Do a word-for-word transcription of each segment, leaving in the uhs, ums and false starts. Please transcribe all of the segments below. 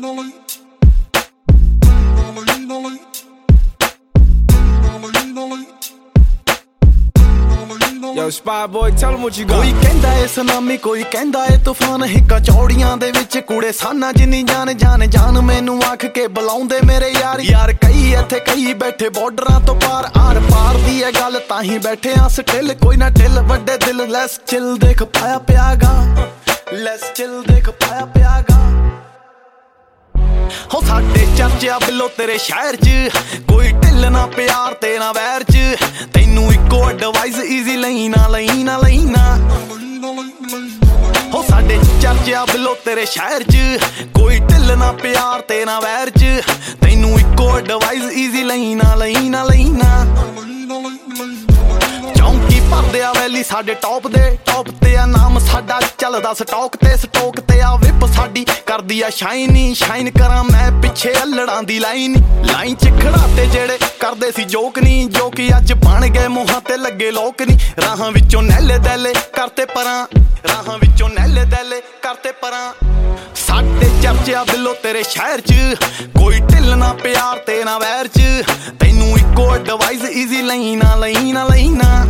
Yo, Spy Boy, tell them what you got. ਕੋਈ ਕਹਿੰਦਾ ਏ tsunami, ਕੋਈ ਕਹਿੰਦਾ ਏ ਤੂਫਾਨ, ਹਿੱਕਾਂ ਚੌੜੀਆਂ ਦੇ ਵਿੱਚ ਕੂੜੇ ਸਾਨਾ ਜਿੰਨੀ ਜਾਨ ਜਾਨ ਜਾਨ ਮੈਨੂੰ ਆਖ ਕੇ ਬੁਲਾਉਂਦੇ ਮੇਰੇ ਯਾਰ ਯਾਰ ਕਈ ਇੱਥੇ ਕਈ ਬੈਠੇ ਬਾਰਡਰਾਂ ਤੋਂ ਪਾਰ ਆਰ ਪਾਰ ਦੀ ਇਹ ਗੱਲ ਤਾਂ ਹੀ ਬੈਠੇ ਆ ਸਟਿਲ ਕੋਈ ਨਾ ਢਿੱਲ ਵੱਡੇ ਦਿਲ ਲੈਸ ਚਿਲ ਦੇਖ ਪਾਇਆ ਪਿਆਗਾ ਲੈਸ ਚਿਲ ਦੇਖ ਪਾਇਆ ਪਿਆਗਾ ਹੋ ਸਾਡੇ ਚਰਚਾ ਬਿੱਲੋ ਤੇਰੇ ਸ਼ਹਿਰ 'ਚ ਕੋਈ ਢਿੱਲ ਨਾ ਪਿਆਰ ਤੇ ਨਾ ਵੈਰ 'ਚ ਤੈਨੂੰ ਇੱਕੋ ਐਡਵਾਈਸ ਈਜ਼ੀ ਲਈ ਨਾ ਲਈ ਨਾ ਲਈ ਨਾ ਹੋ ਸਾਡੇ ਚਰਚਾ ਬਿੱਲੋ ਤੇਰੇ ਸ਼ਹਿਰ 'ਚ ਕੋਈ ਢਿੱਲ ਨਾ ਪਿਆਰ ਤੇ ਨਾ ਵੈਰ 'ਚ ਤੈਨੂੰ ਇੱਕੋ ਐਡਵਾਈਸ ਈਜ਼ੀ ਲਈ ਨਾ ਲਈ ਨਾ ਲਈ ਨਾ ਚੌਂਕੀ ਭਰਦੇ ਆ ਵੈਲੀ ਸਾਡੇ ਟੌਪ ਦੇ ਟੌਪ ਤੇ ਆ ਨਾਮ ਸਾਡਾ ਚੱਲਦਾ ਸਟਾਕ ਤੇ ਸਟੋਕ ਤੇ ਆ ਵਿਪ ਸਾਡੀ ਕਰਦੀ ਆ ਸ਼ਾਈਨੀ ਸ਼ਾਈਨ ਕਰਾਂ ਮੈਂ ਪਿੱਛੇ ਅਲੜਾਂ ਦੀ ਲਾਈਨ ਲਾਈਨ ਚ ਖੜਾਤੇ ਜਿਹੜੇ ਕਰਦੇ ਸੀ ਜੋਕ ਨਹੀਂ ਜੋ ਕਿ ਅੱਜ ਬਣ ਗਏ ਮੂੰਹਾਂ ਤੇ ਲੱਗੇ ਲੋਕ ਨਹੀਂ ਰਾਹਾਂ ਵਿੱਚੋਂ ਨਹਿਲੇ ਦੈਲੇ ਕਰਤੇ ਪਰਾਂ ਰਾਹਾਂ ਵਿੱਚੋਂ ਨਹਿਲੇ ਦੈਲੇ ਕਰਤੇ ਪਰਾਂ ਸਾਡੇ ਚਰਚਾ ਬਿੱਲੋ ਤੇਰੇ ਸ਼ਹਿਰ 'ਚ ਕੋਈ ਢਿੱਲ ਨਾ ਪਿਆਰ ਤੇ ਨਾ ਵੈਰ 'ਚ ਤੈਨੂੰ ਇੱਕੋ ਐਡਵਾਈਸ ਈਜ਼ੀ ਲਈ ਨਾ ਲਈ ਨਾ ਲਈ ਨਾ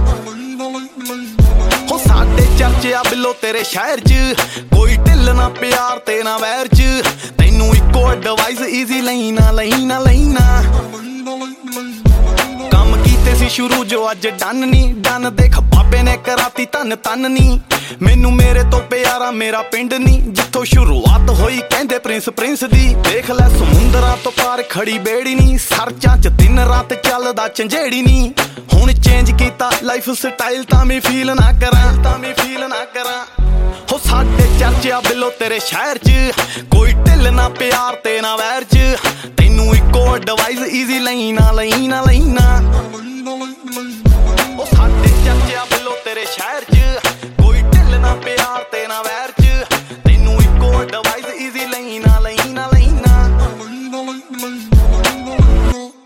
ਹੋ ਸਾਡੇ ਚਰਚਾ ਬਿੱਲੋ ਤੇਰੇ ਸ਼ਹਿਰ 'ਚ ਕੋਈ ਢਿੱਲ ਨਾ ਪਿਆਰ ਤੇ ਨਾ ਵੈਰ 'ਚ ਤੈਨੂੰ ਇੱਕੋ ਐਡਵਾਈਸ ਈਜ਼ੀ ਲਈ ਨਾ ਲਈ ਨਾ ਲਈ ਨਾ ਕੰਮ ਕੀਤੇ ਸੀ ਸ਼ੁਰੂ ਜੋ ਅੱਜ ਡਨ ਨਹੀਂ ਡਨ ਦੇਖ ਬਾਬੇ ਨੇ ਕਰਾਤੀ ਧੰਨ ਤਨ ਨਹੀਂ ਮੈਨੂੰ ਮੇਰੇ ਤੋਂ ਪਿਆਰਾ ਮੇਰਾ ਪਿੰਡ ਨਹੀਂ ਜਿੱਥੋਂ ਸ਼ੁਰੂਆਤ ਹੋਈ ਕਹਿੰਦੇ ਪ੍ਰਿੰਸ ਪ੍ਰਿੰਸ ਦੀ ਦੇਖ ਲੈ ਸਮੁੰਦਰਾਂ ਤੋਂ ਪਾਰ ਖੜੀ ਬੇੜੀ ਨਹੀਂ ਸਰਚਾਂ 'ਚ ਦਿਨ ਰਾਤ ਚੱਲਦਾ ਝੰਜੇੜੀ ਨਹੀਂ ਹੁਣ ਚੇਂਜ ਕੀਤਾ ਲਾਈਫ ਸਟਾਈਲ ਤਾਂ ਮੈਂ ਫੀਲ ਨਾ ਕਰਾਂ ਤਾਂ ਮੈਂ ਫੀਲ ਨਾ ਕਰਾਂ ਹੋ ਸਾਡੇ ਚਰਚਾ ਬਿੱਲੋ ਤੇਰੇ ਸ਼ਹਿਰ 'ਚ ਕੋਈ ਢਿੱਲ ਨਾ ਪਿਆਰ ਤੇ ਨਾ ਵੈਰ 'ਚ ਤੈਨੂੰ ਇੱਕੋ ਐਡਵਾਈਸ ਈਜ਼ੀ ਲਈ ਨਾ ਲਈ ਨਾ ਲਈ ਨਾ ਉਹ ਸਾਡੇ ਚਰਚਾ ਬਿੱਲੋ ਤੇਰੇ ਸ਼ਹਿਰ 'ਚ ਕੋਈ ਢਿੱਲ ਨਾ ਪਿਆਰ ਤੇ ਨਾ ਵੈਰ 'ਚ ਤੈਨੂੰ ਇੱਕੋ ਐਡਵਾਈਸ ਈਜ਼ੀ